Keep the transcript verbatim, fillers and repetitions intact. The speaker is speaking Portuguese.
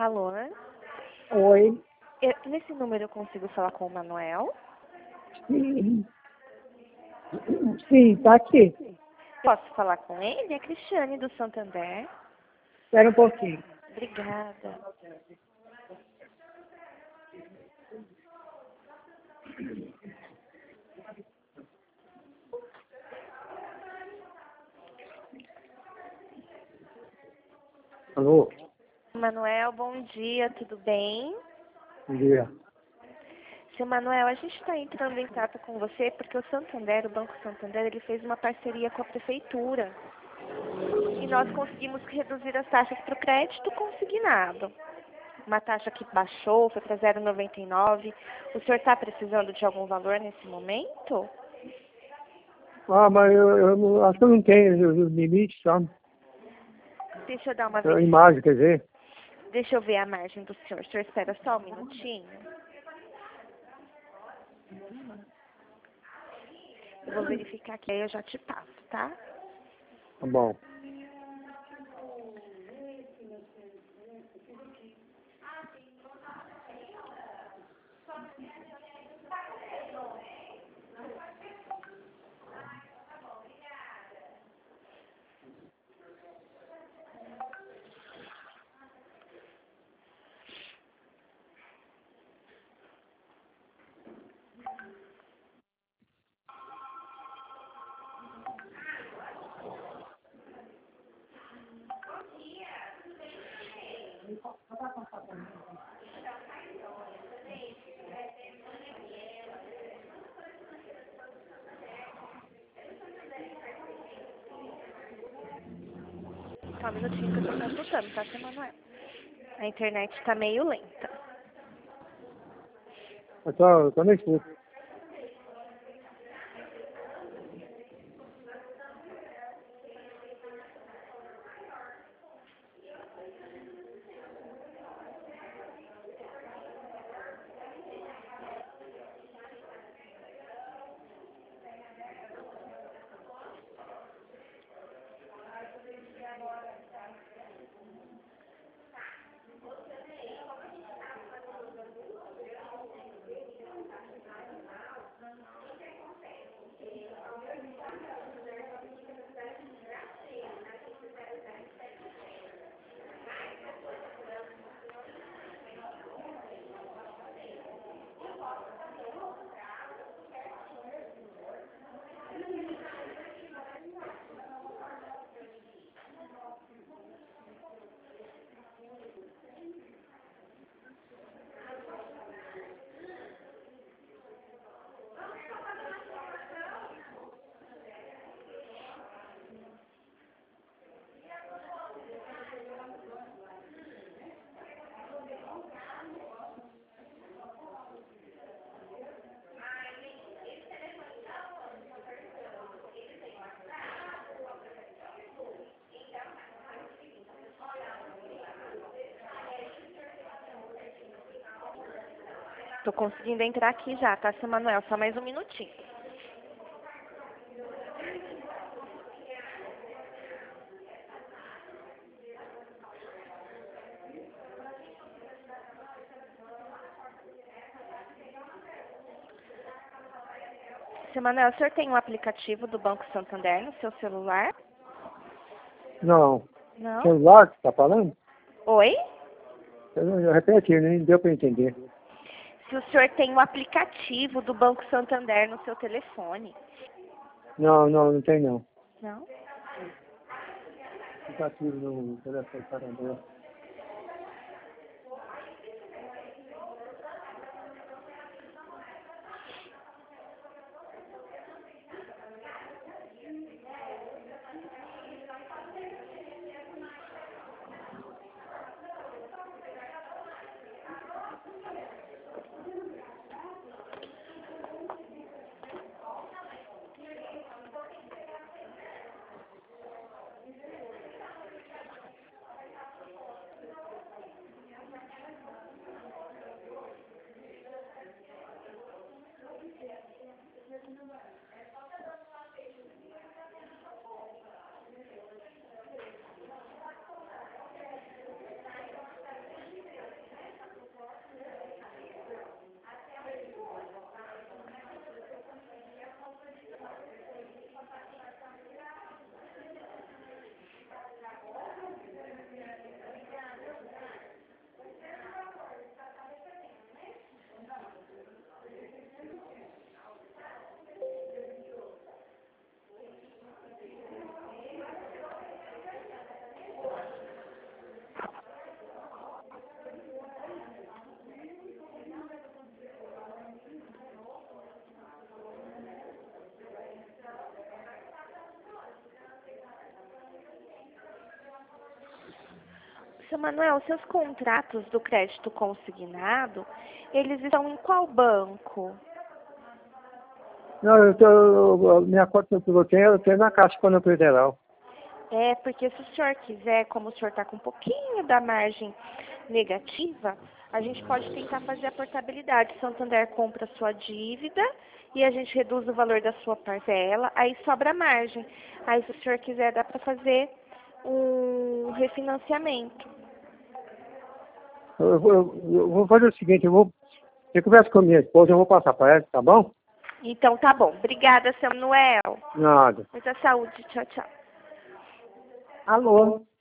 Alô? Oi. Eu, nesse número eu consigo falar com o Manuel? Sim. Sim, tá aqui. Posso falar com ele? É Cristiane do Santander. Espera um pouquinho. Obrigada. Alô? Manuel, bom dia, tudo bem? Bom dia. Seu Manuel, a gente está entrando em contato com você porque o Santander, o Banco Santander, ele fez uma parceria com a Prefeitura. E nós conseguimos reduzir as taxas para o crédito consignado. Uma taxa que baixou, foi para zero vírgula noventa e nove. O senhor está precisando de algum valor nesse momento? Ah, mas eu, eu não- acho que eu não tenho os os limites, sabe? Deixa eu dar uma A vez. imagem, quer dizer. Deixa eu ver a margem do senhor. O senhor espera só um minutinho? Eu vou verificar aqui, aí eu já te passo, tá? Tá bom. Só um minutinho que eu tô consultando, tá, seu Manuel? A internet tá meio lenta. Eu tô, eu tô na escuta. Tô conseguindo entrar aqui já, tá, seu Manuel? Só mais um minutinho. Seu Manuel, o senhor tem um aplicativo do Banco Santander no seu celular? Não. Não? Celular que tá falando? Oi? Eu, eu repeti, nem deu pra entender. Se o senhor tem um aplicativo do Banco Santander no seu telefone. Não, não, não tem não. Não? Aplicativo no telefone caramba. Seu Manuel, seus contratos do crédito consignado, eles estão em qual banco? Não, eu tô, eu- minha conta que eu tenho, eu tenho na Caixa Econômica Federal. É, porque se o senhor quiser, como o senhor está com um pouquinho da margem negativa, a gente pode tentar fazer a portabilidade. Santander compra a sua dívida e a gente reduz o valor da sua parcela, aí sobra a margem. Aí, se o senhor quiser, dá para fazer um refinanciamento. Eu, vou- eu- eu vou fazer o seguinte, eu vou. Eu converso com a minha esposa, eu vou passar para ela, tá bom? Então, tá bom. Obrigada, seu Manuel. Nada. Muita saúde. Tchau, tchau. Alô?